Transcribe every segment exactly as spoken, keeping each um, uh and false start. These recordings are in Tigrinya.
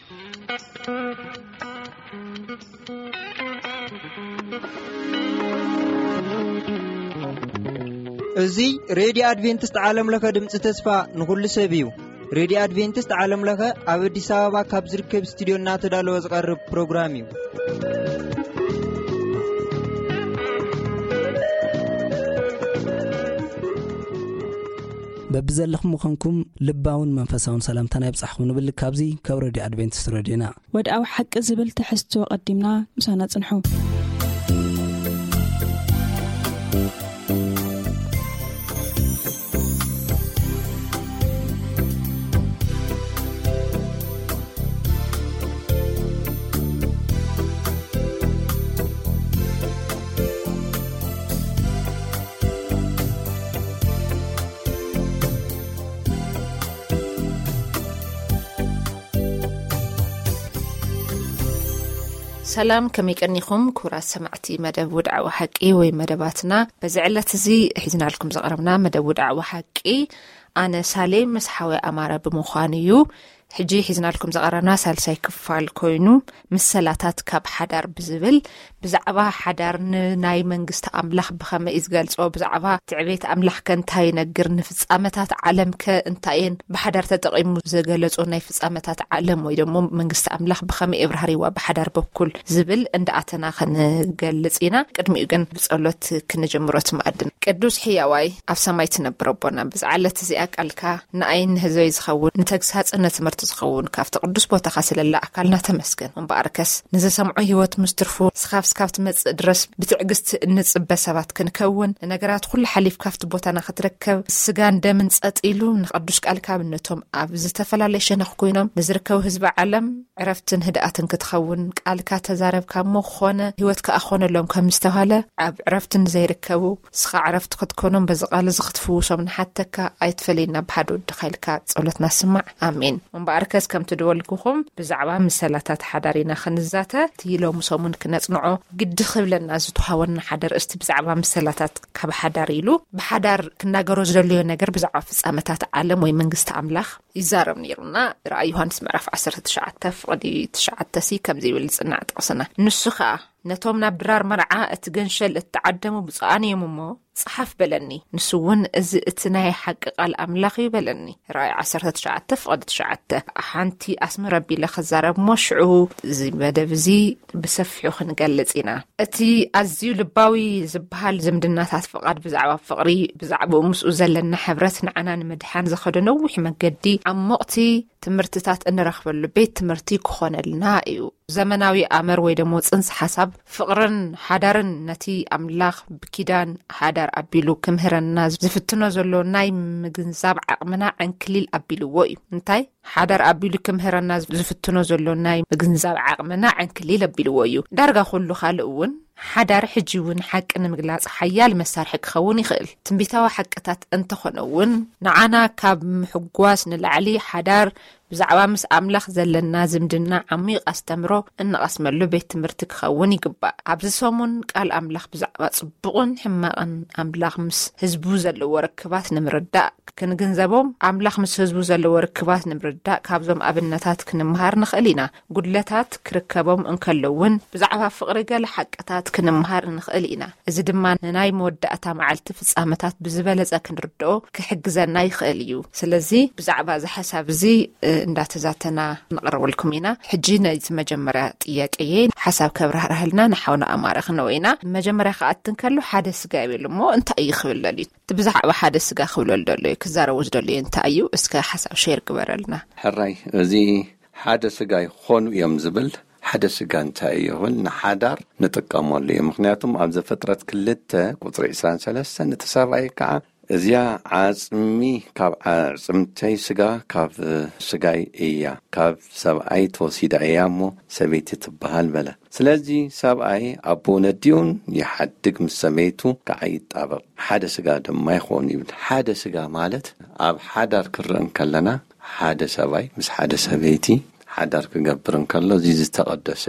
እዚህ ሬዲዮ አድቬንቲስት ዓለም ለከ ድምጽ ተስፋ ንኩሉ ሰብ እዩ። ሬዲዮ አድቬንቲስት ዓለም ለከ ኣብ አዲስ አበባ ካብ ዝርከብ ስቱዲዮና ተዳለወ ዝቀርብ ፕሮግራም እዩ። በብዘለኹም ምኾንኩም ልባውን መንፈሳውን ሰላምታ ይብጻሕኩም ንብል ካብዚ ካብ ሬዲዮ አድቬንቲስት ሬዲዮና ወድኣዊ ሓቂ ዝብል ትሕዝቶ ቀዲምና ምሳና ጽንሑ። ሰላም ከመይቀኒኹም ኩራት ሰማዕቲ መደብ ውድዓዊ ሓቂ ወይ መደባትና በዝዕለት እዚ ሒዝናልኩም ዘቕረብና መደብ ውድዓዊ ሓቂ ኣነ ሳሌም መስሓዊ ኣማረ ብምዃን እዩ። ሕጂ ሒዝናልኩም ዘቐረብና ሳልሳይ ክፋል ኮይኑ ምሰላታት ካብ ሓዳር ብዝብል ብዛዕባ ሓዳር ናይ መንግስቲ ኣምላኽ ብኸመይ ዝገልጾ ብዛዕባ ትዕቤት ኣምላኽ ከንታይ ነግር ንፍጻመታት ዓለም ከእንታይን ብሓዳር ተጠቂሙ ዘገለጾ ናይ ፍጻመታት ዓለም ወይ ደሞ መንግስቲ ኣምላኽ ብኸመይ እብራህሪዋ ብሓዳር በኩል ዝብል እንዳኣተና ክንገልጽ ኢና። ቅድሚኡ ግን ብጸሎት ክንጀምሮት ማዕድን ቅዱስ ሕያዋይ ኣብ ሰማይ ትነብር ኣቦና ብዝዓለት እዚኣ ቃልካ ንኣይን ህዝበይ ዝኸውን ንተግሳጽን ትምህርቲ ዝኸውን ካብቲ ቅዱስ ቦታኻ ስለላ ኣካልና ተመስገን። እምበኣርከስ ንዘሰምዖ ህይወት ምስትርፉ ስኻፍ ስካፍ ትመጽእ ድረስ ብትዕግስቲ እንጽበ ሰባት ክንከውን ነገራት ኩሉ ሓሊፍ ካብቲ ቦታና ክትረከብ ስጋን ደምን ጸጢሉ ንቅዱስ ቃልካ ብነቶም ኣብ ዝተፈላለየ ሸነኽ ኮይኖም ንዝርከቡ ህዝቢ ዓለም ዕረፍትን ህድኣትን ክትኸውን ቃልካ ተዛረብካ ምኾነ ህይወት ከኣኾነሎም ከም ዝተባሃለ ኣብ ዕረፍትን ዘይርከቡ ስኻ ዕረፍቲ ክትኮኖም በዝቃል ዝኽትፍውሶም ንሓተካ ኣይትፈለይና ብሓደ ወድኻይልካ ጸሎትና ስማዕ ኣሜን። እምበኣርከስ ከም ትደወልኩኹም ብዛዕባ ምሰላታት ሓዳሪና ክንዛተ ትይሎም ሰሙን ክነጽንዖ ግድ ክብለና ዝተሃወና ሓዳር እስቲ ብዛዕባ ምሰላታት ካብ ሓዳር ኢሉ ብሓዳር ክናገሮ ዝደልዮ ነገር ብዛዕባ ፍጻመታት ዓለም ወይ መንግስቲ ኣምላኽ ይዛረብ ነይሩና። ራእይ ዮሐንስ ምዕራፍ ዓሰርተ ትሽዓተ ፍቕዲ ትሽዓተ ሲ ከም ዝብል ጽናዕ ጥቕስና ንሱ ኸኣ ነቶም ናብ ድራር መርዓ እትገንሸል እትዓደሙ ብጻኣንዮም እሞ ጽሓፍ በለኒ ንሱውን እዚ እቲ ናይ ሓቂ ቃል ኣምላኽ ይበለኒ። ራእይ ዓሰርተ ትሽዓተ ፍቕዲ ትሽዓተ ሓንቲ ኣስሚ ረቢ ለኸዛረብ ሞሽዑ እዚ መደብ እዚ ብሰፊሑ ክንገልጽ ኢና። እቲ ኣዝዩ ልባዊ ዝበሃል ዝምድናታት ፍቓድ ብዛዕባ ፍቕሪ ብዛዕባ ምስኡ ዘለና ሕብረት ንዓና ንምድሓን ዘኸደ ነዊሕ መገዲ ዓሞቕቲ ትምህርትታት እንረኽበሉ ቤት ትምህርቲ ክኾነልና እዩ። ዘመናዊ ኣመር ወይ ደሞ ጽንሰ ሓሳብ ፍቕርን ሓዳርን ነቲ ኣምላኽ ብኪዳን ሓዳር ኣቢሉ ክምህረና ዝፍትኖ ዘሎ ናይ ምግንዛብ ዓቕምና ዕንክሊል ኣቢልዎ እዩ። እንታይ ሓዳር ኣቢሉ ክምህረና ዝፍትኖ ዘሎ ናይ ምግንዛብ ዓቕምና ዕንክሊል ኣቢልዎ እዩ። ዳርጋ ኩሉ ካልእ እውን ሓዳር ሕጂ እውን ሓቂ ንምግላጽ ሓያል መሳርሒ ክኸውን ይኽእል። ትንቢታዊ ሓቅታት እንተኾነውን ንዓና ካብ ምሕጓስ ንላዕሊ ሓዳር ብዛዕባ ምስ ኣምላኽ ዘለና ዝምድና ዓሚቕ ኣስተምሮ እንቐስመሉ ቤት ትምህርቲ ክኸውን ይግባእ። ኣብዚ ሰሙን ቃል ኣምላኽ ብዛዕባ ጽቡቕን ሕማቕን ኣምላኽ ምስ ህዝቡ ዘለዎ ርክባት ንምርዳእ ክንግንዘቦም ኣምላኽ ምስ ህዝቡ ዘለዎ ርክባት ንምርዳእ ካብዞም ኣብነታት ክንምሃር ንኽእል ኢና። ጉድለታት ክርከቦም እንከለውን ብዛዕባ ፍቕሪ ገለ ሓቅታት ክንምሃር ንኽእል ኢና። እዚ ድማ ንናይ መወዳእታ መዓልቲ ፍጻመታት ብዝበለጸ ክንርድኦ ክሕግዘና ይኽእል እዩ። ስለዚ ብዛዕባ እዚ ሓሳብ እዚ እንዳተዛተና ንቕርበልኩም ኢና። ሕጂ ነዚ መጀመርያ ጥያቄየ ሓሳብ ከብራህራህልና ንሓውና ኣማረ ክንወይና መጀመርያ ከኣትን ከሎ ሓደ ስጋ ይብል እሞ እንታይ እዩ ክብለል እዩ? ብዛዕባ ሓደ ስጋ ክብለል ደሎ ክዛረቡ ዝደልዩ እንታይ እዩ? እስከ ሓሳብ ሼር ግበረልና። ሕራይ እዚ ሓደ ስጋ ይኾኑ እዮም ዝብል ሓደ ስጋ እንታይ እዩ ንሓዳር ንጥቀመሉ እዩ። ምክንያቱም ኣብ ዘፍጥረት ክልተ ቁጥሪ عشرين وثلاثة ንተሰብኣይ ከዓ እዚያ ዓጽሚ ካብ ዓጽምተይ ስጋ ካብ ስጋይ እያ ካብ ሰብኣይ ተወሲዳ እያ እሞ ሰበይቲ ትበሃል በለ። ስለዚ ሰብኣይ ኣቦ ነዲውን ይሓድግ ምስ ሰበይቱ ከዓ ይጣበቕ ሓደ ስጋ ድማ ይኾን ይብል። ሓደ ስጋ ማለት ኣብ ሓዳር ክረአን ከለና ሓደ ሰብኣይ ምስ ሓደ ሰበይቲ ሓዳር ክገብርን ከሎ እዚ ዝተቀደሰ እዩ።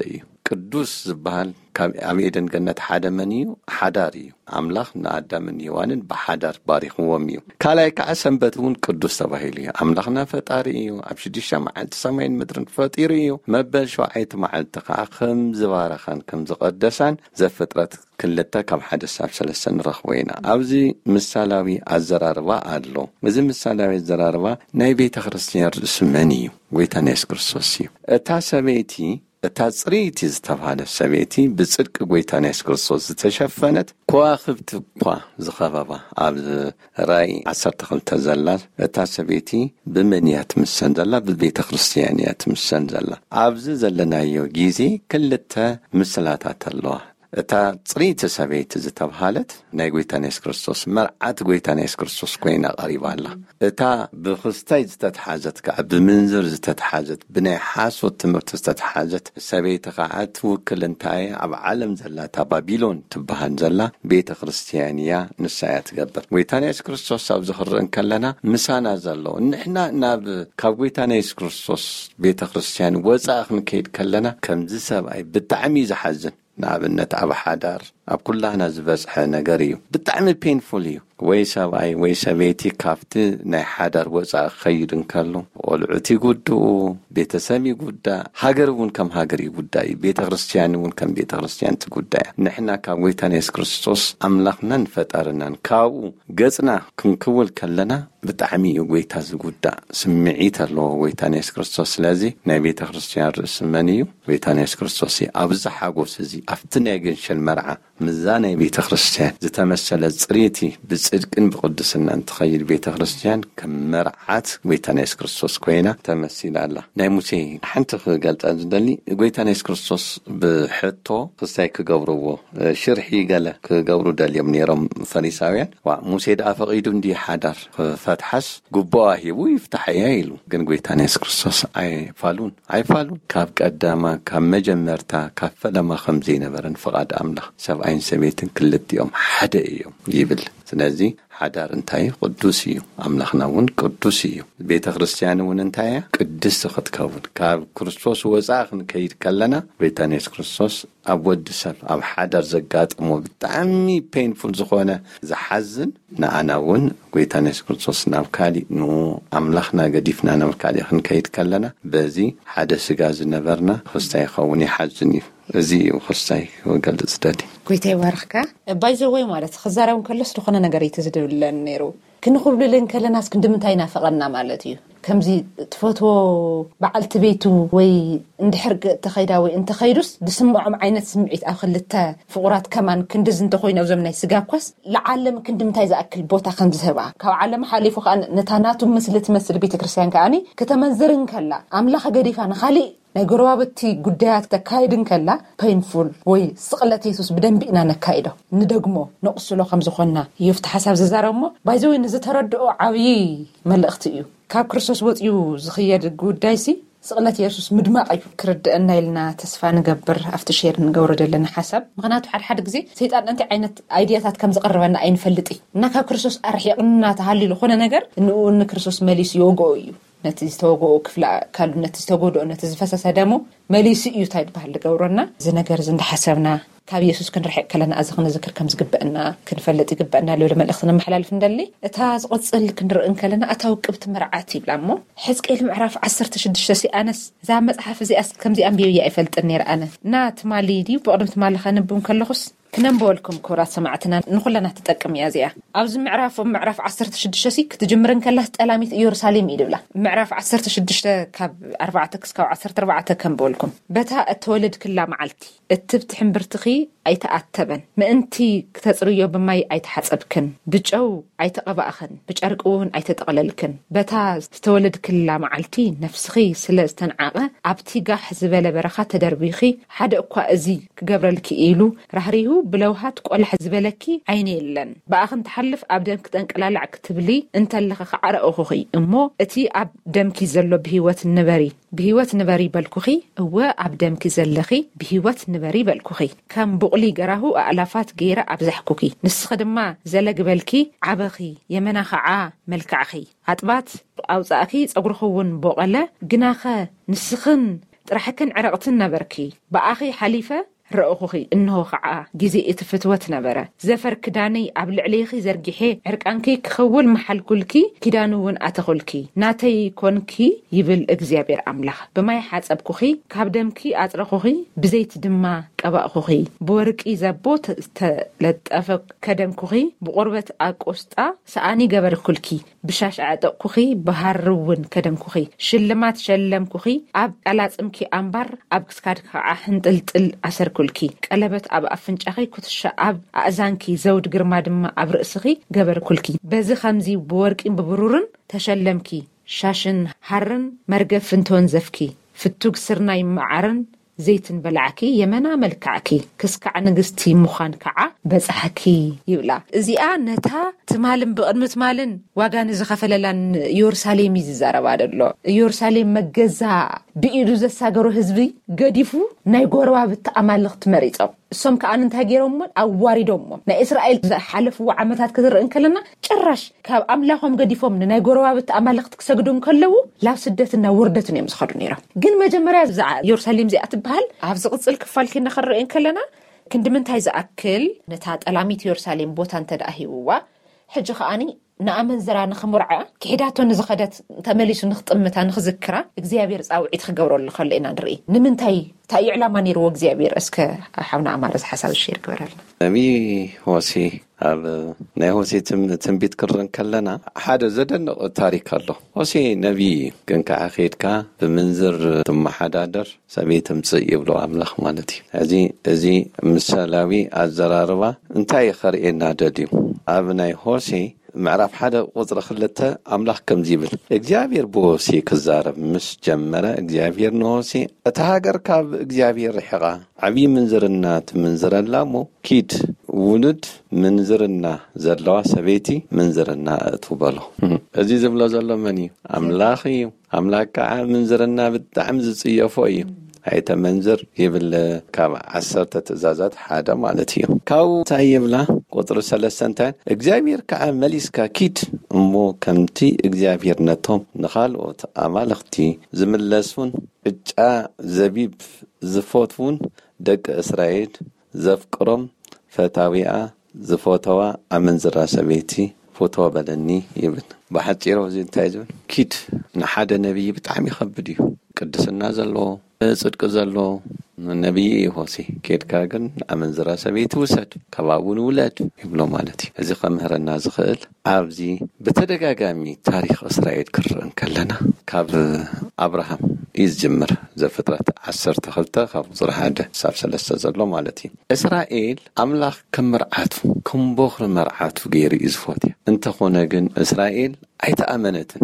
ቅዱስ ዝበሃል ካብ ኣብ ኤደን ገነት ሓደ መን እዩ ሓዳር እዩ ኣምላኽ ንኣዳምን ሔዋንን ብሓዳር ባሪኽዎም እዩ ካልኣይ ከዓ ሰንበት እውን ቅዱስ ተባሂሉ እዩ ኣምላኽና ፈጣሪ እዩ ኣብ ሽዱሽተ መዓልቲ ሰማይን ምድርን ፈጢሩ እዩ መበል ሸውዓይቲ መዓልቲ ከዓ ከም ዝባረኸን ከም ዝቐደሳን ዘፍጥረት ክልተ ካብ ሓደ ሳብ ሰለስተ ንረኽቦ ኢና ኣብዚ ምሳላዊ ኣዘራርባ ኣሎ እዚ ምሳላዊ ኣዘራርባ ናይ ቤተ ክርስቲያን ርእሲ መን እዩ ጎይታና ኢየሱስ ክርስቶስ እዩ እታ ሰበይቲ እታ ጽሪይቲ ዝተባሃለ ሰበይቲ ብጽድቂ ጎይታና ኢየሱስ ክርስቶስ ዝተሸፈነት ከዋኽብቲ እኳ ዝኸበባ ኣብ ራእይ ዓሰርተ ክልተ ዘላ እታ ሰበይቲ ብመን እያ ትምሰል ዘላ ብቤተ ክርስቲያን እያ ትምሰል ዘላ ኣብዚ ዘለናዮ ጊዜ ክልተ ምስላታት ኣለዋ እታ ጽሪይቲ ሰበይቲ ዝተባሃለት ናይ ጎይታና ኢየሱስ ክርስቶስ መርዓት ጎይታና ኢየሱስ ክርስቶስ ኮይና ቀሪባ ኣላ እታ ብክስታይ ዝተተሓዘት ከዓ ብምንዝር ዝተተሓዘት ብናይ ሓሶት ትምህርቲ ዝተተሓዘት ሰበይቲ ከዓ ትውክል እንታይ ኣብ ዓለም ዘላ እታ ባቢሎን ትበሃል ዘላ ቤተ ክርስቲያን እያ ንሳ እያ ትገብር ጎይታና ኢየሱስ ክርስቶስ ኣብ ዝኽረን ከለና ምሳና ዘሎ ንሕና ናብ ካብ ጎይታና ኢየሱስ ክርስቶስ ቤተ ክርስቲያን ወፃእ ክንከይድ ከለና ከምዚ ሰብኣይ ብጣዕሚ ዝሓዝን ንኣብነት ኣብ ሓዳር ኣብ ኩላህና ዝበፅሐ ነገር እዩ ብጣዕሚ ፔንፉል እዩ ወይ ሰብኣይ ወይ ሰበይቲ ካብቲ ናይ ሓዳር ወፃእ ክኸይድ እንከሎ ቆልዑት ይጉድኡ ቤተሰብ ይጉዳእ ሃገር እውን ከም ሃገር ይጉዳእ ቤተ ክርስቲያን እውን ከም ቤተ ክርስቲያን ትጉዳእ ንሕና ካብ ጎይታና ኢየሱስ ክርስቶስ ኣምላኽናን ፈጣርናን ካብኡ ገጽና ክንክውል ከለና ብጣዕሚ እዩ ጎይታ ዝጉዳእ ስምዒት ኣለዎ ጎይታና ኢየሱስ ክርስቶስ ስለዚ ናይ ቤተ ክርስቲያን ርእሲ መን እዩ ጎይታና ኢየሱስ ክርስቶስ እዩ ኣብዚ ሓጎስ እዚ ኣብቲ ናይ ገንሸል መርዓ ምዛ ናይ ቤተ ክርስቲያን ዝተመሰለ ጽሪቲ ብጽድቅን ብቅድስናን ትኸይድ ቤተ ክርስቲያን ከም መርዓት ጎይታና ኢየሱስ ክርስቶስ ኮይና ተመሲላ ኣላ ናይ ሙሴ ሓንቲ ክገልጻ ዝደሊ ጎይታና ኢየሱስ ክርስቶስ ብሕቶ ክስታይ ክገብርዎ ሽርሒ ገለ ክገብሩ ደልዮም ነይሮም ፈሪሳውያን ዋ ሙሴ ዳ ፈቂዱ እንዲ ሓዳር ፈትሐስ ጉቦዋ ሂቡ ይፍታሕያ ኢሉ ግን ጎይታና ኢየሱስ ክርስቶስ ኣይፋሉን ኣይፋሉን ካብ ቀዳማ ካብ መጀመርታ ካብ ፈለማ ከም ዘይነበረን ፍቃድ ኣምላኽ ሰብኣይን ሰበይትን ክልቲኦም ሓደ እዮም ይብል ስለዚ ሓዳር እንታይ ቅዱስ እዩ ኣምላኽና እውን ቅዱስ እዩ ቤተ ክርስቲያን እውን እንታይ ቅድስቲ ክትከውን ካብ ክርስቶስ ወፃእ ክንከይድ ከለና ጎይታና ኢየሱስ ክርስቶስ ኣብ ወዲ ሰብ ኣብ ሓዳር ዘጋጥሞ ብጣዕሚ ፔንፉል ዝኾነ ዝሓዝን ንኣና እውን ጎይታና ኢየሱስ ክርስቶስ ናብ ካሊእ ኑ ኣምላኽና ገዲፍና ናብ ካሊእ ክንከይድ ከለና በዚ ሓደ ስጋ ዝነበርና ክርስቶስ ይኸውን ይሓዝን እዩ እዚ ክርስቶስ ወገልጽ ደዲ ጎይታ ይባርኽካ ባይዘወይ ማለት ክዛረብ ከለስ ዝኾነ ነገር ይተዝድብለን ነይሩ ክንኽብልልን ከለናስ ክንድምንታይ ናፈቐና ማለት እዩ ከምዚ ትፈትዎ በዓልቲ ቤቱ ወይ እንድሕርግ ተኸይዳ ወይ እንተኸይዱስ ብስምዖም ዓይነት ስምዒት ኣብ ክልተ ፍቑራት ከማን ክንድዝ እንተኾይኑ ኣብዞም ናይ ስጋ ኳስ ለዓለም ክንድምንታይ ዝኣክል ቦታ ከም ዝህባ ካብ ዓለም ሓሊፉ ከዓ ነታናቱ ምስሊ ትመስል ቤተ ክርስቲያን ከዓኒ ከተመንዝርን ከላ ኣምላኽ ገዲፋ ንኻሊእ ናይ ጎረባብቲ ጉዳያት ተካይድን ከላ ፔንፉል ወይ ስቕለት ኢየሱስ ብደንቢ ኢና ነካይዶ ንደግሞ ነቕስሎ ከም ዝኾንና ይፍቲ ሓሳብ ዝዛረብሞ ባይዘው ንዝተረድኦ ዓብዪ መልእኽቲ እዩ ካብ ክርስቶስ ወፅዩ ዝኽየድ ጉዳይሲ ስቕለት ኢየሱስ ምድማቕ እዩ ክርድአና ኢልና ተስፋ ንገብር ኣብቲ ሼር ንገብሮ ዘለና ሓሳብ ምክንያቱ ሓደ ሓደ ግዜ ሰይጣን እንታይ ዓይነት ኣይድያታት ከም ዝቐርበና ኣይንፈልጥ እና ካብ ክርስቶስ ኣርሒቕና ተሃሊሉ ዝኾነ ነገር ንኡ ንክርስቶስ መሊሱ ይወግኦ እዩ ነቲ ዝተወግኦ ክፍላ ካሉ ነቲ ዝተጎድኦ ነቲ ዝፈሰሰ ደሞ መሊሱ እዩ እንታይ ባህል ዝገብሮና እዚ ነገር ዝንዳሓሰብና ካብ ኢየሱስ ክንርሕቅ ከለና እዚ ክንዝክር ከም ዝግበአና ክንፈልጥ ይግበአና ልብል መልእኽቲ ነመሓላልፍ እንደሊ እታ ዝቕፅል ክንርኢን ከለና እታ ውቅብቲ መርዓት ይብላ እሞ ሕዝቅኤል ምዕራፍ ዓሰርተ ሽዱሽተ ሲኣነስ እዛ መፅሓፍ እዚኣስ ከምዚ ኣንቢብያ ኣይፈልጥን ነይረ ኣነ እና ትማሊ ድዩ ብቕድም ትማሊ ከንብብ ከለኹስ ክነንበወልኩም ክብራት ሰማዕትና ንኹለና ትጠቅም እያ እዚኣ ኣብዚ ምዕራፍ ምዕራፍ ዓሰርተ ሽዱሽተ ሲ ክትጅምርን ከላስ ጠላሚት ኢየሩሳሌም እዩ ድብላ ምዕራፍ ዓሰርተ ሽዱሽተ ካብ ኣርባዕተ ክሳብ ዓሰርተ ኣርባዕተ ከንበወልኩም በታ እትወልድ ክላ መዓልቲ እትብቲ ሕምብርትኺ ኣይተኣተበን ምእንቲ ክተጽርዮ ብማይ ኣይተሓጸብክን ብጨው ኣይተቐባእኽን ብጨርቂ እውን ኣይተጠቕለልክን በታ ዝተወልድ ክላ መዓልቲ ነፍስኺ ስለ ዝተንዓቐ ኣብቲ ጋሕ ዝበለ በረኻ ተደርቢኺ ሓደ እኳ እዚ ክገብረልኪ ኢሉ ራህሪሁ ብለውሃት ቆልሕ ዝበለኪ ዓይነ የለን በኣኽን ተሓልፍ ኣብ ደም ክጠንቀላላዕ ክትብሊ እንተለኸ ክዓረእኹኺ እሞ እቲ ኣብ ደምኪ ዘሎ ብሂወት ንበሪ ብሂወት ንበሪ በልኩኺ እወ ኣብ ደምኪ ዘለኺ ብሂወት ንበሪ በልኩኺ ከም ቡቕሊ ገራሁ ኣእላፋት ገይረ ኣብዛሕኩኪ ንስኺ ድማ ዘለግበልኪ ዓበኺ የመና ኸዓ መልክዕኺ ኣጥባት ኣውፃእኪ ፀጉርኽውን ቦቐለ ግናኸ ንስኽን ጥራሕክን ዕረቕትን ነበርኪ ብኣኺ ሓሊፈ ረእኹኺ እንሆ ከዓ ግዜ እትፍትወት ነበረ ዘፈር ክዳነይ ኣብ ልዕለይኺ ዘርጊሐ ዕርቃንኪ ክኸውል መሓልኩልኪ ኪዳኑ እውን ኣተኹልኪ ናተይ ኮንኪ ይብል እግዚኣብሔር ኣምላኽ ብማይ ሓጸብኩኺ ካብ ደምኪ ኣጽረኹኺ ብዘይቲ ድማ ቀባእኹኺ ብወርቂ ዘቦ ተለጠፈ ከደምኩኺ ብቁርበት ኣቆስጣ ሰኣኒ ገበርኩልኪ ብሻሽ ኣጠቕኩኺ ብሃርውን ከደምኩኺ ሽልማት ሸለምኩኺ ኣብ ቃላጽምኪ ኣምባር ኣብ ክስካድ ከዓ ሕንጥልጥል ኣሰር ኩልኪ ቀለበት ኣብ ኣፍንጫኺ ኩትሻ ኣብ ኣእዛንኪ ዘውድ ግርማ ድማ ኣብ ርእስኺ ገበር ኩልኪ በዚ ከምዚ ብወርቂን ብብሩርን ተሸለምኪ ሻሽን ሃርን መርገፍ ፍንቶን ዘፍኪ ፍቱግ ስርናይ መዓርን ዘይትን በላዕኪ የመና መልካዕኪ ክስካዕ ንግስቲ ሙኻን ከዓ በጻሕኪ ይብላ እዚኣ ነታ ትማልን ብቕድሚ ትማልን ዋጋን ዝኸፈለላን ኢየሩሳሌም ይዛረባ ደሎ ኢየሩሳሌም መገዛ ብኢዱ ዘሳገሩ ህዝቢ ገዲፉ ናይ ጎረባ ብተኣማልኽት መሪጾም እሶም ከዓ እንታይ ገይሮም ኣዋሪዶም ናይ እስራኤል ዝሓለፉ ዓመታት ክትርእን ከለና ጭራሽ ካብ ኣምላኾም ገዲፎም ናይ ጎረባ ብተኣማልኽት ክሰግዱ ከለዉ ላብ ስደትና ውርደትን እዮም ዝኸዱ ነይሮም ግን መጀመርያ ኢየሩሳሌም ዚኣ ትበሃል ኣብ ዝቕጽል ክፋልኪ ነኸርእን ከለና ክንድምንታይ ዝኣክል ነታ ጠላሚት ኢየሩሳሌም ቦታ እንተዳሂብዋ ሕጂ ከኣኒ ንኣመን ዘራ ንኽምርዓ ክሒዳቶ ንዝኸደት ተመሊሱ ንኽጥምታ ንኽዝክራ እግዚኣብሔር ጻውዒት ክገብረሉ ከሎ ኢና ንርኢ ንምንታይ እንታይ ዕላማ ነይርዎ እግዚኣብሔር እስከ ሓውና ኣማረ ዝሓሳብ ሸር ክበረልና ነቢ ሆሴ ኣብ ናይ ሆሴ ትንቢት ክርን ከለና ሓደ ዘደንቕ ታሪክ ኣሎ ሆሴ ነቢ ግን ከዓ ኸድካ ብምንዝር ትመሓዳደር ሰበይ ትምጽእ ይብሎ ኣምላኽ ማለት እዩ እዚ እዚ ምሳላዊ ኣዘራርባ እንታይ ኸርእየና ደድዩ ኣብ ናይ ሆሴ ምዕራፍ ሓደ ቁጥሪ ክልተ ኣምላኽ ከምዚ ይብል እግዚኣብሔር ብሆሴ ክዛረብ ምስ ጀመረ እግዚኣብሔር ንሆሴ እታ ሃገር ካብ እግዚኣብሔር ርሒቓ ዓብዪ ምንዝርና ትምንዝረላ እሞ ኪድ ውሉድ ምንዝርና ዘለዋ ሰበይቲ ምንዝርና እትበሎ እዚ ዝብሎ ዘሎ መን እዩ ኣምላኽ እዩ ኣምላኽ ከዓ ምንዝርና ብጣዕሚ ዝጽየፎ እዩ ኣይተ መንዝር ይብል ካብ ዓሰርተ ትእዛዛት ሓደ ማለት እዩ ካብ እንታይ ይብላ ቁጥሪ ሰለስተ እንታይ እግዚኣብሔር ከዓ መሊስካ ኪድ እሞ ከምቲ እግዚኣብሔር ነቶም ንኻልኦት ኣማልኽቲ ዝምለሱን ቅጫ ዘቢብ ዝፈትውን ደቂ እስራኤል ዘፍቅሮም ፈታዊኣ ዝፈተዋ ኣመንዝራ ሰበይቲ ፎቶ በለኒ ይብል ብሓፂሩ እዚ እንታይ ዝብል ኪድ ንሓደ ነቢይ ብጣዕሚ ይኸብድ እዩ ቅድስና ዘለዎ ጽድቅ ዘሎ ነቢይ ሆሴ ኬድካ ግን ኣመንዝራ ሰበይቲ ውሰድ ከባቡን ውለድ ይብሎ ማለት እዩ እዚ ከምህረና ዝኽእል ኣብዚ በተደጋጋሚ ታሪኽ እስራኤል ክርአን ከለና ካብ አብርሃም ይዝጀምር ዘፍጥረት ዓሰርተ ክልተ ካብ ቁጥሪ ሓደ ሳብ ሰለስተ ዘሎ ማለት እዩ እስራኤል ኣምላኽ ከምርዓቱ ከምቦኽሪ መርዓቱ ገይሩ ይዝፎትያ እንተኾነ ግን እስራኤል ኣይተኣመነትን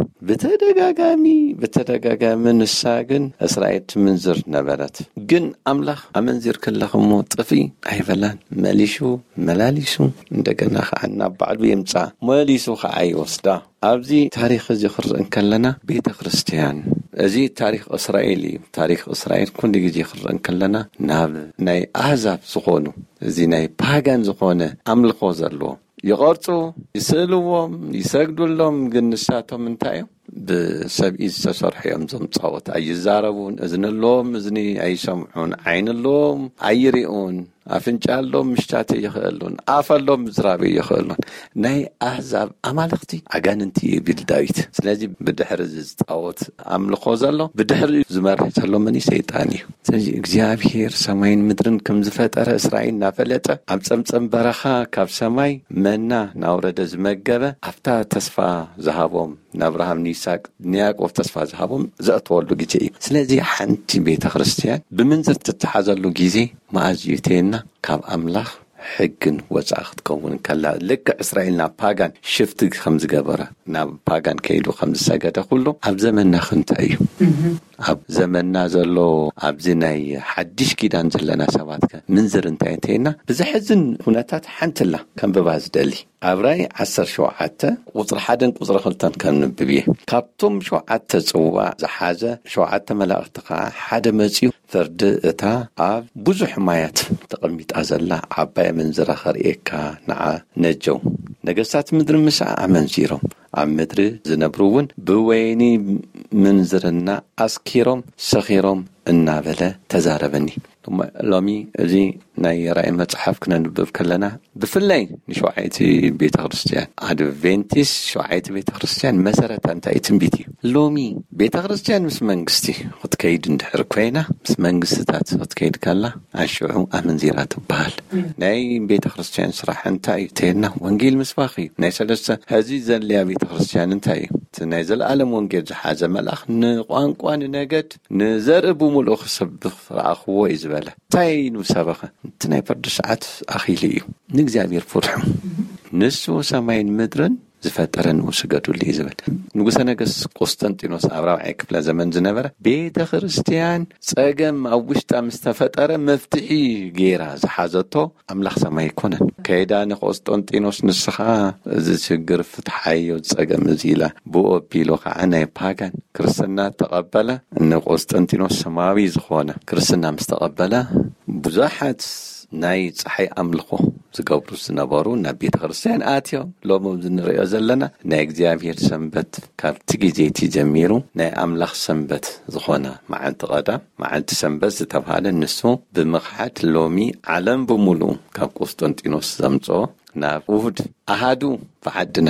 በተደጋጋሚ በተደጋጋሚ ንሳ ግን እስራኤል ትምንዝር ነበረት ግን ኣምላኽ ኣመንዚር ከለኽሞ ጥፊ ኣይበላን መሊሹ መላሊሱ እንደገና ከዓ ናብ ባዕሉ የምፃ መሊሱ ከዓ ይወስዳ ኣብዚ ታሪኽ እዚ ክርአን ከለና ቤተ ክርስቲያን እዚ ታሪኽ እስራኤል እዩ ታሪኽ እስራኤል ኩሉ ግዜ ክርአን ከለና ናብ ናይ ኣሕዛብ ዝኾኑ እዚ ናይ ፓጋን ዝኾነ ኣምልኾ ዘለዎ ይቆርጹ ይስእልዎም ይሰግዱሎም ግን ንሳቶም እንታይ እዮም ብሰብኢ ዝተሰርሑ እዮም ዞም ጻወት ኣይዛረቡን እዝንሎም እዝኒ ኣይሰምዑን ዓይንሎም ኣይሪኡን ኣፍንጫሎም ምሽታት ይኽእሉን ኣፈሎም ምዝራብ ይኽእሉን ናይ ኣሕዛብ ኣማልኽቲ ኣጋንንቲ ይብል ዳዊት ስለዚ ብድሕሪ ዝጻወት ኣምልኾ ዘሎ ብድሕሪ ዝመርሕ ዘሎ መን ሰይጣን እዩ ስለዚ እግዚኣብሔር ሰማይን ምድርን ከም ዝፈጠረ እስራኤል ናፈለጠ ኣብ ጸምጸም በረኻ ካብ ሰማይ መና ናውረደ ዝመገበ ኣፍታ ተስፋ ዝሃቦም ናብርሃም ኒሳቅ ንያቆብ ተስፋ ዝሃቦም ዘእተወሉ ግዜ እዩ ስለዚ ሓንቲ ቤተ ክርስቲያን ብምንዝር ትተሓዘሉ ግዜ ማእዝዩቴና ካብ ኣምላኽ ሕግን ወጻእ ክትከውን ከላ ልክ እስራኤል ናብ ፓጋን ሽፍት ከም ዝገበረ ናብ ፓጋን ከይዱ ከም ዝሰገደ ኩሉ ኣብ ዘመንና እንታይ እዩ ኣብ ዘመንና ዘሎ ኣብዚ ናይ ሓድሽ ኪዳን ዘለና ሰባት ምንዝር እንታይ እንተይና ብዝሕዝን ኩነታት ሓንትላ ከም ብባዝ ደሊ ኣብ ራእይ ዓሰርተ ሸውዓተ ቁጥሪ ሓደ ቁጥሪ ክልተ ከም ንብብየ ካብቶም ሸውዓተ ጽዋዕ ዝሓዘ ሸውዓተ መላእኽቲ ከዓ ሓደ መጺኡ ፍርዲ እታ ኣብ ብዙሕ ማያት ተቐሚጣ ዘላ ዓባይ መንዝራ ኸርእየካ ንዓ ነጀው ነገስታት ምድሪ ምስዓ ኣመንዚሮም ኣብ ምድሪ ዝነብሩውን ብወይኒ ምንዝርና ኣስኪሮም ሰኺሮም እናበለ ተዛረበኒ ሎሚ እዚ ናይ ራእይ መጽሓፍ ክነንብብ ከለና ብፍላይ ንሸውዓይቲ ቤተ ክርስቲያን አድቬንቲስ ሸውዓይቲ ቤተ ክርስቲያን መሰረት እንታይ ትንቢት እዩ ሎሚ ቤተ ክርስቲያን ምስ መንግስቲ ክትከይድ እንድሕር ኮይና ምስ መንግስትታት ክትከይድ ካላ አሽዑ አመንዚራ ትበሃል ናይ ቤተ ክርስቲያን ስራሕ እንታይ ተይና ወንጌል ምስባኺ ናይ ሰለስተ ህዚ ዘልያ ቤተ ክርስቲያን እንታይ ናይ ዘለዓለም ወንጌል ዝሓዘ መልአኽ ንቋንቋ ንነገድ ንዘርእ ብሙሉእ ክሰብኽ ረኣኽዎ እዩ ዝበለ እንታይ ንሰበኸ እቲ ናይ ፍርዲ ሰዓት ኣኺሉ እዩ ንእግዚአብሔር ፍርሑ ንሱ ሰማይን ምድርን ዝፈጠረን ወስገዱሉ እዩ ዝብል ንጉሰ ነገስ ቆስጠንጢኖስ ኣብ ራብዓይ ክፍለ ዘመን ዝነበረ ቤተ ክርስቲያን ጸገም ኣብ ውሽጣ ምስ ተፈጠረ መፍትሒ ጌራ ዝሓዘቶ ኣምላኽ ሰማይ ይኮነን ከይዳ ንቆስጠንጢኖስ ንስኻ እዚ ችግር ፍትሓዮ ጸገም እዚ ኢላ ብኦቢሎ ከዓ ናይ ፓጋን ክርስትና ተቐበለ ንቆስጠንጢኖስ ሰማዊ ዝኾነ ክርስትና ምስ ተቐበለ ብዙሓት ናይ ፀሓይ ኣምልኾ ዝገብሩ ዝነበሩ ናብ ቤተ ክርስቲያን ኣትዮም ሎሚ ዝንሪኦ ዘለና ናይ እግዚአብሔር ሰንበት ካብቲ ግዜቲ ጀሚሩ ናይ ኣምላኽ ሰንበት ዝኾነ መዓልቲ ቀዳም መዓልቲ ሰንበት ዝተባሃለ ንሱ ብምኽሓት ሎሚ ዓለም ብሙሉእ ካብ ቆስጠንጢኖስ ዘምጽኦ ናብ እሁድ ኣሃዱ ብዓድና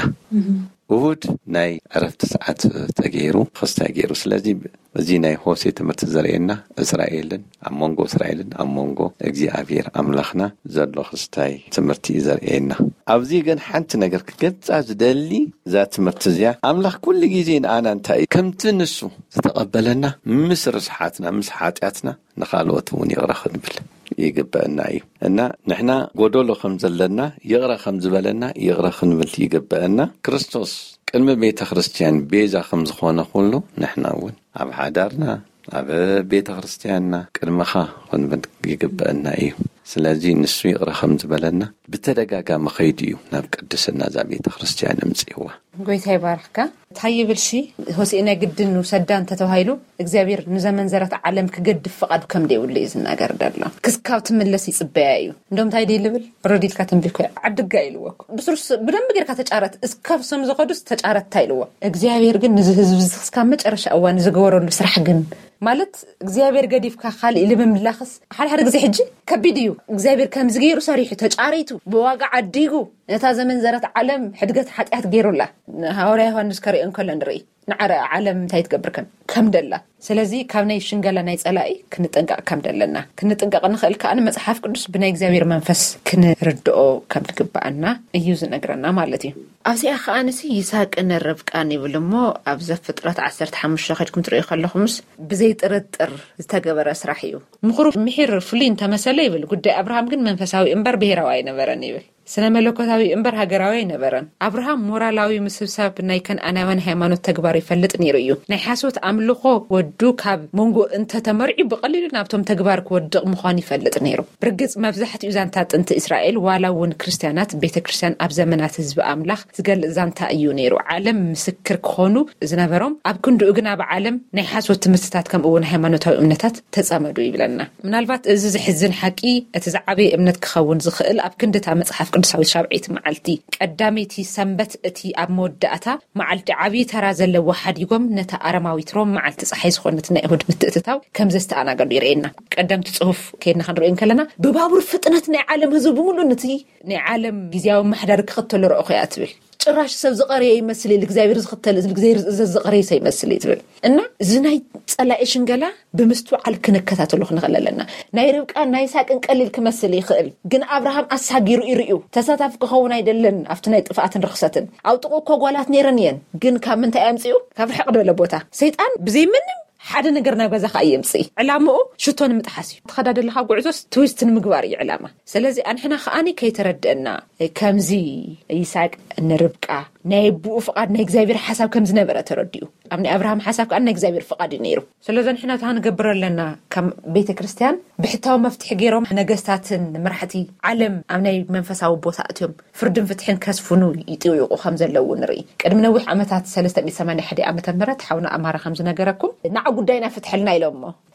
እሁድ ናይ ዕረፍቲ ሰዓት ተገይሩ ክስታይ ገይሩ ስለዚ እዚ ናይ ሆሴ ትምህርቲ ዘርእየና እስራኤልን ኣብ ሞንጎ እስራኤልን ኣብ ሞንጎ እግዚአብሔር ኣምላኽና ዘሎ ክስታይ ትምህርቲ ዘርእየና ኣብዚ ግን ሓንቲ ነገር ክገጻ ዝደሊ ዛ ትምህርቲ እዚኣ ኣምላኽ ኩሉ ግዜ ንኣና እንታይ ከምቲ ንሱ ዝተቐበለና ምስ ርስሓትና ምስ ሓጢኣትና ንኻልኦት እውን ይቕራ ክንብል ይግበአና እዩ እና ንሕና ጎደሎ ከም ዘለና ይቕራ ከም ዝበለና ይቕራ ክንብል ይግበአና ክርስቶስ ቅድሚ ቤተ ክርስቲያን ቤዛ ከም ዝኾነ ኩሉ ንሕና እውን ኣብ ሓዳርና ኣብ ቤተ ክርስቲያንና ቅድመኻ ክንብል ይግበአና እዩ ስለዚ ንሱ ይቕራ ከም ዝበለና ብተደጋጋሚ ኸይድ እዩ ናብ ቅድስና ዛ ቤተ ክርስቲያን እምጽእዋ ጎይታ ይባርክካ ታይብልሺ ሆሴና ግድን ወሰዳን ተተዋሂሉ እግዚአብሔር ንዘመን ዘረት ዓለም ክገድፍ ፍቃድ ከም ደይውል ይዝናገር ደሎ ክስካው ትምለስ ይጽበያዩ እንደም ታይ ደይልብል ሮዲልካ ተንቢልኩ ዓድጋ ይልወኩ ብስሩስ ብደም ጌርካ ተጫረት እስካብ ሰም ዝኸዱስ ተጫረት ታይልዎ እግዚአብሔር ግን ንዝህዝብ ዝስካ መጨረሻ እዋን ዝገበረሉ ስራሕ ግን ማለት እግዚአብሔር ገዲፍካ ኻል ኢልብምላኽስ ሓል ሓደ ግዜ ሕጂ ከቢድ እዩ እግዚአብሔር ከም ዝገይሩ ሰሪሑ ተጫሪቱ በዋጋ ዓዲጉ ነታ ዘመን ዘረት ዓለም ሕድገት ሓጢያት ገይሩላ ሃወርያ ዮሐንስ ከሪእን ከሎ ንርኢ ንዓረ ዓለም እንታይ ትገብርከን ከም ደላ ስለዚ ካብ ናይ ሽንገላ ናይ ጸላኢ ክንጥንቀቕ ከም ደለና ክንጥንቀቕ ንኽእል ከኣነ መጽሓፍ ቅዱስ ብናይ እግዚአብሔር መንፈስ ክንርድኦ ከም ዝግባአና እዩ ዝነግረና ማለት እዩ ኣብዚኣ ከኣንሲ ይስሐቅን ርብቃን ይብል እሞ ኣብ ዘፍጥረት ዓሰርተ ሓሙሽተ ኸድኩም ትርእዩ ከለኹምስ ብዘይ ጥርጥር ዝተገበረ ስራሕ እዩ ምኽሩ ምሒር ፍሉይ እንተመሰለ ይብል ጉዳይ አብርሃም ግን መንፈሳዊ እምበር ብሄራዊ አይነበረን ይብል ስነ መለኮታዊ እምበር ሃገራዊ አይነበረን አብርሃም ሞራላዊ ምስብሳብ ናይ ከነዓናውያን ሃይማኖት ተግባር ይፈልጥ ነይሩ እዩ ናይ ሓሶት አምልኾ ወዱ ካብ ሞንጎ እንተ ተመርዒ ብቐሊሉ ናብቶም ተግባር ክወድቕ ምዃን ይፈልጥ ነይሩ ብርግጽ መብዛሕትኡ ዛንታ ጥንቲ እስራኤል ዋላ እውን ክርስቲያናት ቤተ ክርስቲያን ኣብ ዘመናት ህዝቢ ኣምላኽ ዝገልጽ ዛንታ እዩ ነይሩ ዓለም ምስክር ክኾኑ ዝነበሮም ኣብ ክንድኡ ግን ኣብ ዓለም ናይ ሓሶት ትምህርትታት ከም እውን ሃይማኖታዊ እምነታት ተጸመዱ ይብለና ምናልባት እዚ ዝሕዝን ሓቂ እቲ ዝዓበየ እምነት ክኸውን ዝኽእል ኣብ ክንድታ መጽሓፍ ቅዱሳዊ ሻብዒት መዓልቲ ቀዳሜቲ ሰንበት እቲ ኣብ መወዳእታ መዓልቲ ዓብይ ተራ ዘለዎ ሓዲጎም ነታ አረማዊት ሮም መዓልቲ ፀሓይ ዝኾነት ናይ እሁድ ምትእትታው ከም ዘስተኣናገዱ ይርኤና ቀደምቲ ጽሑፍ ከይድና ክንሪኦ ከለና ብባቡር ፍጥነት ናይ ዓለም ህዝቢ ብሙሉ ነቲ ናይ ዓለም ጊዜያዊ ማሕደር ክኽተሉ ረኣኹ እያ ትብል ጭራሽ ሰብ ዝቐረየ ይመስል እግዚአብሔር ዝኽተል እግዚአብሔር ዝቐረየ ይመስል ትብል እና ዝናይ ጸላኢ ሽንገላ ብምስትዋዕል ክንከታተሉ ክንኸለለና ናይ ርብቃ ናይ ይስሐቅን ቀሊል ክመስል ይኽእል ግን አብርሃም አሳጊሩ ይርዩ ተሳታፍ ክኸውን አይደለን ኣብቲ ናይ ጥፋትን ርኽሰትን ኣውጥቁ ኮጓላት ነይረን እየን ግን ካብ ምንታይ ኣምጽኡ ካብ ርሕቕ ደለ ቦታ ሰይጣን ብዘይ ምንም ሓደ ነገር ናብ ገዛኻ እየምጽኢ ዕላምኡ ሽቶን ምጥሓስ እዩ ተኸዳደለኻ ጉዕዞስ ትዊስትን ምግባር እዩ ዕላማ ስለዚ ኣንሕና ኸኣኒ ከይተረድአና ከምዚ ይስሐቅ ንርብቃ ናይ ብኡ ፍቃድ ናይ እግዚአብሔር ሓሳብ ከም ዝነበረ ተረዲኡ ኣብ ናይ አብርሃም ሓሳብ ከዓ ናይ እግዚአብሔር ፍቃድ እዩ ነይሩ ስለዚ ንሕና ታንገብር ኣለና ከም ቤተ ክርስቲያን ብሕታዊ መፍትሒ ገይሮም ነገስታትን መራሕቲ ዓለም ኣብ ናይ መንፈሳዊ ቦታ እትዮም ፍርድን ፍትሕን ከስፍኑ ይጥይቁ ከም ዘለዉ ንርኢ ቅድሚ ነዊሕ ዓመታት ሰለስተ ሚእቲ ሰማንያ ሓደ ዓመተ ምህረት ሓውና ኣማራ ከም ዝነገረኩም ንዓ ጉዳይና ፍትሕልና ኢሎሞ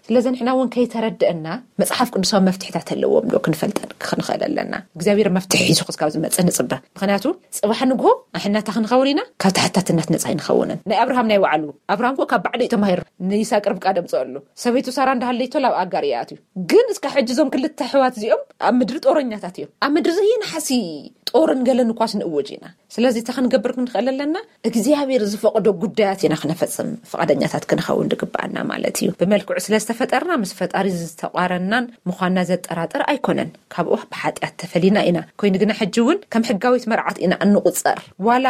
ስለዚህ ንሕና እውን ከይተረድአና መጽሓፍ ቅዱሳዊ መፍትሕታት ኣለዎም ዶ ክንፈልጠን ክንኽእል ኣለና እግዚኣብሔር መፍትሕ ሒዙ ክስካብ ዝመጽእ ንጽበ ምክንያቱ ጽባሕ ንግሆ ኣሕናታ ክንኸውን ኢና ካብ ታሕታትነት ነጻ ይንኸውንን ናይ አብርሃም ናይ ባዕሉ አብርሃም እኮ ካብ ባዕሉ ተማሂሩ ንይስሐቅ ርብቃ ደምጽሉ ሰበይቱ ሳራ እንዳሃለይቶ ላብ ኣጋር እያቱ ግን እስከ ሕጂ ዞም ክልተ ኣሕዋት እዚኦም ኣብ ምድሪ ጦረኛታት እዮም ኣብ ምድሪ ዘየን ሓሲ ጦርን ገለን ኳስ ንእወጂና ስለዚህ ተኽንገብር ክንኽእል ኣለና እግዚአብሔር ዝፈቅዶ ጉዳያት ኢና ክነፈጽም ፈቃደኛታት ክንኸውን ድግባአና ማለት እዩ ብመልክዑ ስለዝተፈጠርና ምስ ፈጣሪ ዝተቋረናን ምዃንና ዘጠራጥር ኣይኮነን ካብኡ ብሓጢያት ተፈሊና ኢና ኮይኑ ግና ሕጂ እውን ከም ሕጋዊት መርዓት ኢና እንቁፀር ዋላ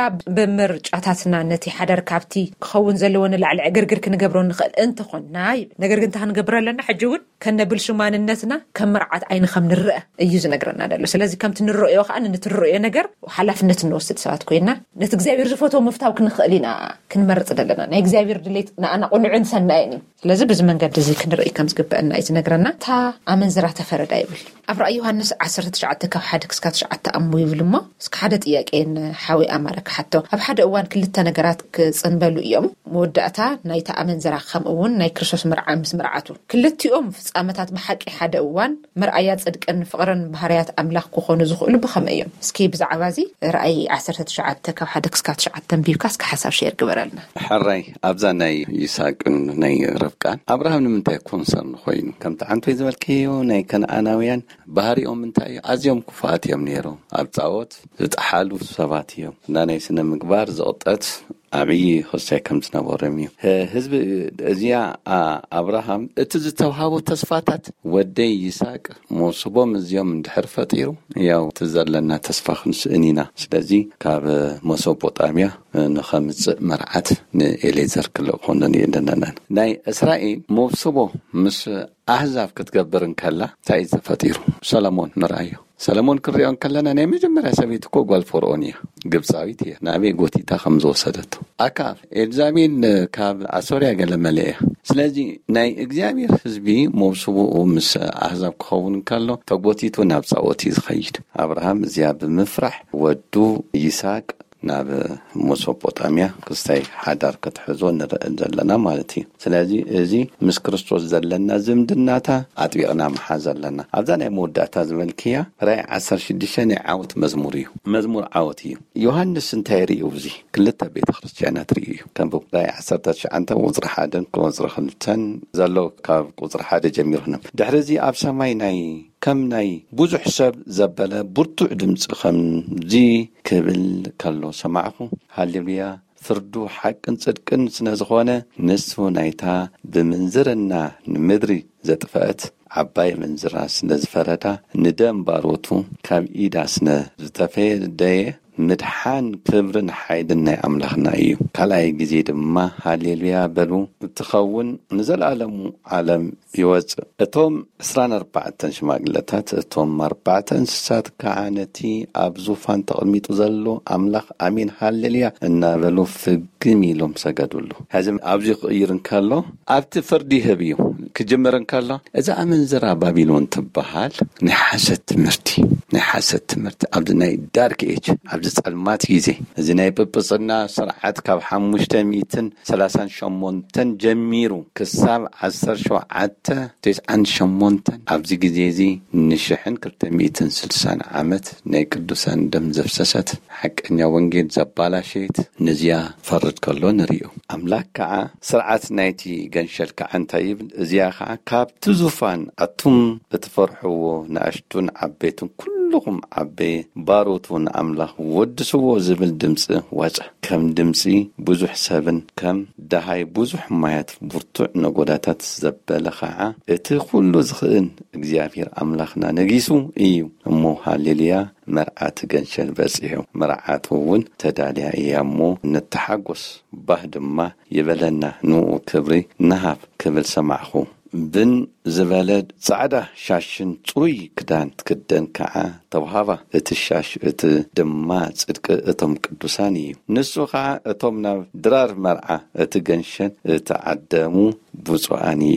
ብምርጫታትና ነቲ ሓደር ካብቲ ክኸውን ዘለዎ ንላዕሊ ዕግርግር ክንገብሮ ንኽእል እንተኾንና ነገር ግን ተኽንገብር ኣለና ሕጂ እውን ከነብል ሹማንነትና ከም መርዓት ዓይን ከም ንርአ እዩ ዝነግረና ደሎ ስለዚህ ከምቲ ንርአዮ ከዓ ንትርአዮ ነገር ሓላፍነት እንወስድ ሰባት ኮይና ነቲ እግዚአብሔር ዝፈትዎ ምፍታው ክንኽእል ኢና ክንመርጽ ደለና ናይ እግዚአብሔር ድሌት ንኣና ቁኑዕን ሰናይን ስለዚህ ብዚ መንገዲ እዚ ክንርኢ ከም ዝግበአና እዩ ዝነግረና ታ ኣመንዝራ ተፈረዳ ይብል ኣብ ራእይ ዮሐንስ ዓሰርተ ትሽዓተ ካብ ሓደ ክሳብ ትሽዓተ ኣሞ ይብል እሞ እስከ ሓደ ጥያቄን ሓዊ ኣማረክ ሓቶ ኣብ ሓደ እዋን ክልተ ነገራት ክጽንበሉ እዮም መወዳእታ ናይታ ኣመንዝራ ከምኡውን ናይ ክርስቶስ መርዓ ምስ መርዓቱ ክልቲኦም ፍጻመታት ብሓቂ ሓደ እዋን መርኣያ ጽድቅን ፍቕርን ባህርያት ኣምላኽ ክኾኑ ዝኽእሉ ብኸመይ እዮም እስኪ ብዛዕባ እዚ ራእይ ዓሰርተ ትሽዓተ ካብ ሓደ ክሳብ ትሽዓተ ቢብካ እስከ ሓሳብ ሼር ግበረልና ሓራይ ኣብዛ ናይ ይስሐቅን ናይ ርብቃን አብርሃም ንምንታይ ኮንሰርን ኮይኑ ከምቲ አንተ ዝበልከዮ ናይ ከነአናውያን ባህሪኦም እንታይ ኣዝዮም ክፉኣት እዮም ነይሮም ኣብ ጻወት ዝጠሓሉ ሰባት እዮም ናይ ስነ ምግባር ዘቕጠት ዓብይ ሆሳይ ከም ዝነበሮም እዩ ህዝቢ እዚያ አብርሃም እቲ ዝተውሃቦ ተስፋታት ወደይ ይስሐቅ ሞስቦም እዚኦም እንድሕር ፈጢሩ ያው ትዘለና ተስፋ ክንስእኒና ስለዚ ካብ ሞሶጶጣምያ ንኸምጽእ መርዓት ንኤሌዘር ክልኾነን የደናና ናይ እስራኤል ሞስቦ ምስ ኣህዛብ ክትገብርን ከላ እንታይ ተፈጢሩ ሰሎሞን መርአዮ ሰሎሞን ክሪኦን ከለና ናይ መጀመርያ ሰበይት እኮ ጓል ፈርዖን እያ ግብፃዊት እያ ናበይ ጎቲታ ከም ዝወሰደቱ ኣካብ ኤልዛቤል ካብ ኣሶርያ ገለ መለያ ስለዚ ናይ እግዚአብሔር ህዝቢ ሞስቦኡ ምስ ኣህዛብ ክኸውን ከሎ ተጎቲቱ ናብ ጻወት ዝኸይድ አብርሃም እዚያ ብምፍራሕ ወዱ ይስሐቅ ናብ ሞሶጶጣምያ ክስታይ ሓዳር ክትሕዞ ንርኢ ዘለና ማለት እዩ ስለዚ እዚ ምስ ክርስቶስ ዘለና ዝምድናታ ኣጥቢቕና መሓዝ ኣለና ኣብዛ ናይ መወዳእታ ዝበልክያ ራእይ ዓሰርተ ሽዱሽተ ናይ ዓወት መዝሙር እዩ መዝሙር ዓወት እዩ ዮሐንስ እንታይ ርእዩ እዚ ክልተ ቤተ ክርስቲያናት ርእዩ ከም ራእይ ዓሰርተ ትሽዓተ ቁጽሪ ሓደ ቁጽሪ ክልተ ዘሎ ካብ ቁጽሪ ሓደ ጀሚርና ድሕሪዚ ኣብ ሰማይ ናይ ከም ናይ ብዙሕ ሰብ ዘበለ ብርቱዕ ድምጽ ከምዚ ክብል ከሎ ሰማዕኹ ሃሌሉያ ፍርዱ ሓቅን ጽድቅን ስነዝኾነ ንሱ ናይታ ብምንዝርና ንምድሪ ዘጥፈአት ዓባይ መንዝራ ስነዝፈረዳ ንደም ባሮቱ ካብ ኢዳ ስነ ዝተፈየደየ ምድሓን ክብርን ሓይልን ናይ ኣምላኽና እዩ ካልኣይ ግዜ ድማ ሃሌሉያ በሉ እትኸውን ንዘለዓለሙ ዓለም ይወፅእ እቶም عشرين أربعة ሽማግለታት እቶም ኣርባዕተ እንስሳት ከዓ ነቲ ኣብ ዙፋን ተቐሚጡ ዘሎ ኣምላኽ ኣሜን ሃሌሉያ እናበሉ ፍግም ኢሎም ሰገዱሉ ሕዚ ኣብዚ ቅይርን ከሎ ኣብቲ ፍርዲ ህብዩ ክጅመርን ከሎ እዛ ኣመንዝራ ባቢሎን ትበሃል ናይ ሓሰት ትምህርቲ ናይ ሓሰት ትምህርቲ ኣብዚ ናይ ዳርክ ኤጅ ኣብዚ ጸልማት ግዜ እዚ ናይ ጵጵስና ስርዓት ካብ ሓሙሽተ ሚእቲ ሰላሳን ሸሞንተን ጀሚሩ ክሳብ ዓሰርተ ሸውዓተ ትስዓን ሸሞንተን ኣብዚ ግዜ እዚ ንሽሕን ክልተ ሚእትን ስልሳን ዓመት ናይ ቅዱሳን ደም ዘፍሰሰት ሓቀኛ ወንጌል ዘባላሸት ነዚያ ፈርድ ከሎ ንሪኦ ኣምላክ ከዓ ስርዓት ናይቲ ገንሸል ከዓ እንታይ ይብል እዚያ ከዓ ካብቲ ዙፋን ኣቱም እትፈርሕዎ ንኣሽቱን ዓበይቱን ኩልኩም ዓበ ባሮቱን ኣምላኽ ወድስዎ ዝብል ድምፂ ወፀ ከም ድምፂ ብዙሕ ሰብን ከም ደሃይ ብዙሕ ማያት ብርቱዕ ነጎዳታት ዘበለ ከዓ እቲ ኩሉ ዝኽእን እግዚአብሔር ኣምላኽና ነጊሱ እዩ እሞ ሃሌሉያ መርዓት ገንሸል በጽሑ መርዓት እውን ተዳልያ እያሞ ንተሓጎስ ባህ ድማ ይበለና ንኡ ክብሪ ነሃብ ክብል ሰማዕኹ ብን ዝበለድ ጻዕዳ ሻሽን ጽሩይ ክዳን ትክደን ከዓ ተውሃባ እቲ ሻሽ እቲ ድማ ጽድቅ እቶም ቅዱሳን እዩ ንሱ ከዓ እቶም ናብ ድራር መርዓ እቲ ገንሸን እቲ ዓደሙ ብፁዓን እዮም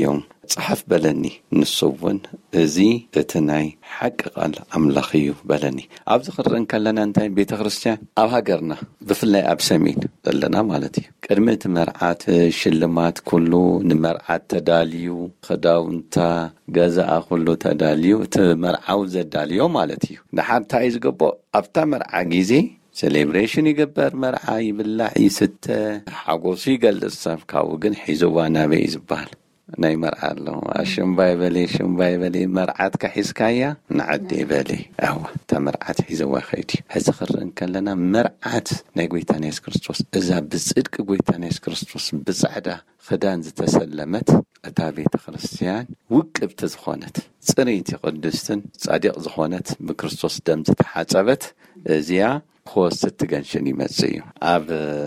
ጽحፍ بلني نسون ازي اتناي حق قال املاخيو بلني ابز خرن كلنا انت بيت كريستيان اب هاجرنا بفلاي اب سمين لنا مالتي قدمت مرعات شلمات كله نمرعات تداليو خداونتا غزا كله تداليو تمرعاو زداليو مالتي نحن تايز قبو ابتا مرعا غيزي سيليبريشن يقبر مرعاي بالله يست حقوسي قال الصف كاو كن حيزوانا بيزبال ناي مرعى له شمباي بلي شمباي بلي مرعات كحسكايا نعدي بلي اهو تمرعات حيزوا خيدي هزخرن كلنا مرعات ناي غويتانيس كريستوس اذا بصدق غويتانيس كريستوس بصعدا خدان زتسلمت اتا بيت كريستيان وقبت زخونت صريتي قدستن صادق زخونت بكريستوس دم زتحاصبت ازيا خوست تغنشن يمصيو اب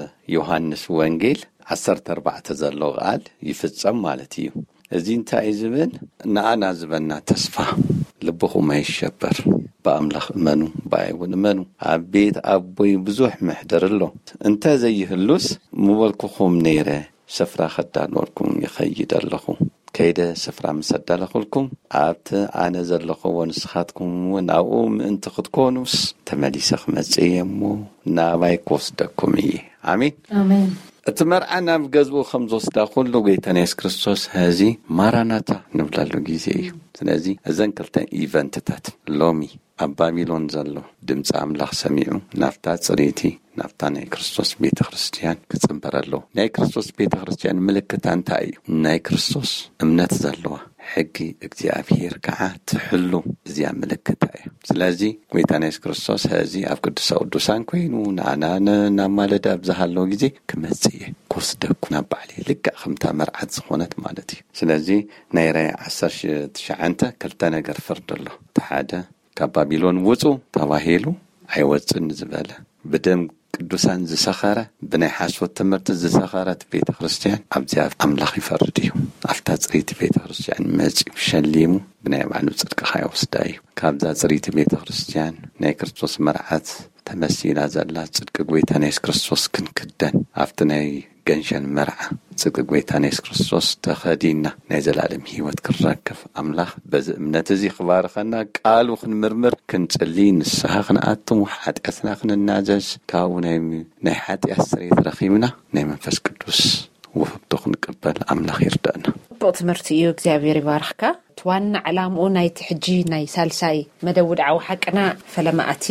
يوحنس وانجيل عشرة أربعة زلو قال يفصم مالتي ازين تاي زبن نانا زبنا تسفا لبخو ما يشبر باملخ منو بايون منو عبيت ابوي بزوح محضر له انت زي هلوس مولكم نيره سفرا خدان وركم يخيد لكم كيده سفرا مسدل لكم عبت انا زلخو ونسخاتكم وناوم انت خدكونوس تمليسخ مزيمو ناوي كوسدكم امين امين اتمرعنا بغزو خمسة داخل لو جيتانيس كريستوس هذه ماراناتا نبلالو غيزي سلازي ازن كلتن ايفنتات لومي ابابيلون زلو دمص املاح سميعو نافتا صريتي نافتا ناي كريستوس بيت كريستيان كصمبرالو ناي كريستوس بيت كريستيان ملكت انتاي ناي كريستوس امنت زلوا حقي اغزيابير كعا تحلو زي ملكتاي سلازي جيتانيس كريستوس هذه اب قدس قدسان كوينو نانا نمالدا بزحلو غيزي كمصي كوسدكو نبالي لك خمتا مرعت زخونت مالتي سلازي نايراي عشرة تشعنت كلتا نغير فردلو تحاده كبابيلون وصو تواهيلو ايوصن زباله بدم قدوسان زسخره بناي حاسو تمرت زسخره بيت كريستيان ابزياف املاخ يفرديو افتا صريت بيت كريستيان مزي شليمو بناي معنو صدق خايو وسداي كابدا صريت بيت كريستيان ناي كريستوس مرعات تمثيلا زلا صدق غويتانيس كريستوس كنكدن افتناي جنشن مرعى صدق غويتانيس كريستوس تخدينا نازل عالم هيوت كركف املاح بز امنت زي خبار خنا قالو خنمرمر كنصلي نسها خناتم حاتياتنا خنناجج كاوناي ناي حاتيات سريت رخيمنا ناي منفس قدوس وفبتو خنقبل املاح يردانا بوتمرتيو እግዚአብሔር ይባርክካ توان علامو ناي تحجي ناي سالساي مدود عو حقنا فلماتي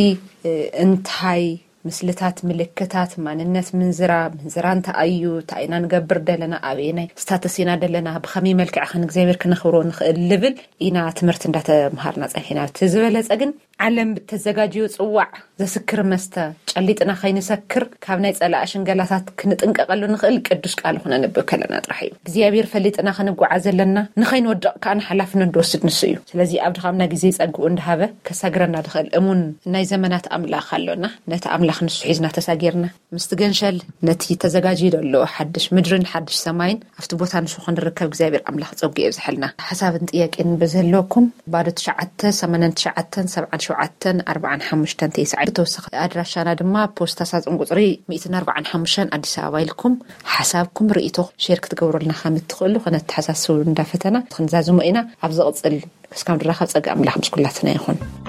انتهاي مسلتات ملكتات ماننت منزرا منزران تايو تاينا نغبر دلنا ابينا ستاتسينا دلنا بخمي ملكع خن እግዚአብሔር كنخبرو نخل ليفل اينا تمرت እንዳተ مهارنا صحينا تزبلص ግን ዓለም بتزጋጅዩ ጽዋዕ ዘስክር መስተ ጨሊጥና ኸይንሰክር ካብ ናይ ጸላእሽን ገላታት ክንጥንቀቀሉ ንኽእል ቅዱስ ቃል ሆነ ነብብ ከለና ጥራሕዩ እግዚአብሔር ፈሊጥና ክንጓዓ ዘለና ንኸይንወድቕ ካን ሓላፍነት ንወስድ ንስዩ ስለዚህ ኣብ ድኻምና ግዜ ጸግኡ እንደሃበ ከሳግረና ድኽእል እሙን ናይ ዘመናት ኣምላኽ ኣሎና ነቲ ኣምላኽ ንሱ ሒዝና ተሳጊርና ምስትገንሸል ነቲ ተዘጋጅዩ ደሎ ሓድሽ ምድርን ሓድሽ ሰማይን ኣብቲ ቦታ ንሱ ክንርከብ እግዚአብሔር ኣምላኽ ጸግኡ ይብዝሐልና ሓሳብን ጥያቄን በዘለኩም ባዶ تسعة ثمانية تسعة سبعة شعاتن أربعة خمسة تسعة بتوسخ أدراشنا دما بوستاسات انقطري مئة أربعة خمسة أديس أبايلكم حسابكم رئيتو شركة تقولوا لنا خامت تخلو خنا تحسسوا ندافتنا تخنزازو مئنا أبزغ تصل اسكام دراخة تساق أملاح مش كلها تنايخون